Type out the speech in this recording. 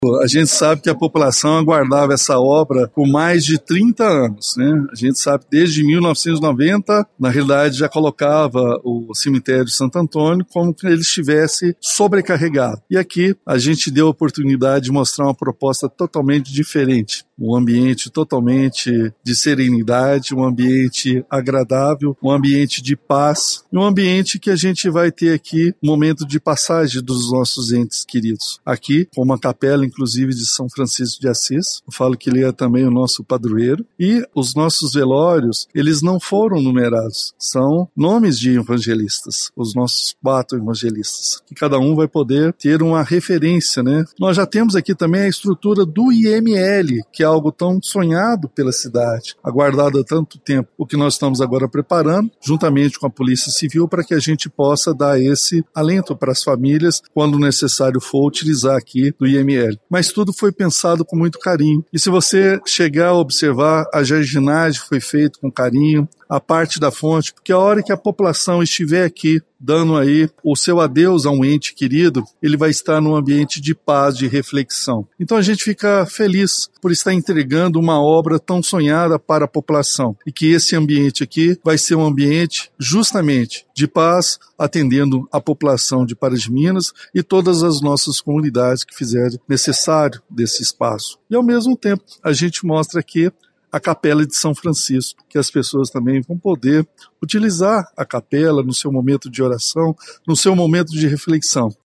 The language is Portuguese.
A gente sabe que a população aguardava essa obra por mais de 30 anos, né? A gente sabe que desde 1990, na realidade, já colocava o cemitério de Santo Antônio como se ele estivesse sobrecarregado. E aqui a gente deu a oportunidade de mostrar uma proposta totalmente diferente. Um ambiente totalmente de serenidade, um ambiente agradável, um ambiente de paz, um ambiente que a gente vai ter aqui um momento de passagem dos nossos entes queridos. Aqui, com uma capela, inclusive, de São Francisco de Assis, eu falo que ele é também o nosso padroeiro, e os nossos velórios, eles não foram numerados, são nomes de evangelistas, os nossos 4 evangelistas, que cada um vai poder ter uma referência, né? Nós já temos aqui também a estrutura do IML, que é algo tão sonhado pela cidade, aguardado há tanto tempo, o que nós estamos agora preparando, juntamente com a Polícia Civil, para que a gente possa dar esse alento para as famílias, quando necessário for, utilizar aqui do IML. Mas tudo foi pensado com muito carinho. E se você chegar a observar, a jardinagem foi feita com carinho, a parte da fonte, porque a hora que a população estiver aqui, dando aí o seu adeus a um ente querido, ele vai estar num ambiente de paz, de reflexão. Então a gente fica feliz por estar entregando uma obra tão sonhada para a população, e que esse ambiente aqui vai ser um ambiente justamente de paz, atendendo a população de Pará de Minas e todas as nossas comunidades que fizeram necessário desse espaço. E ao mesmo tempo a gente mostra aqui a Capela de São Francisco, que as pessoas também vão poder utilizar a capela no seu momento de oração, no seu momento de reflexão.